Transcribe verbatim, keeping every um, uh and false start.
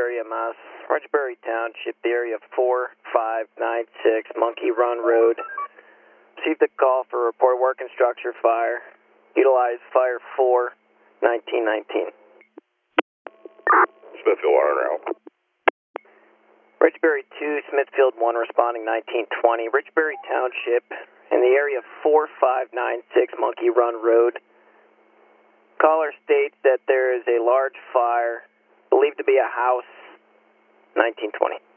area, Mass. Roxbury Township, the area four five nine six, Monkey Run Road. Received a call for report work and structure fire. Utilize fire four, nineteen nineteen. Smithfield one around. Richbury two, Smithfield one responding nineteen twenty. Richbury Township in the area four five nine six, Monkey Run Road. Caller states that there is a large fire, believed to be a house, nineteen twenty.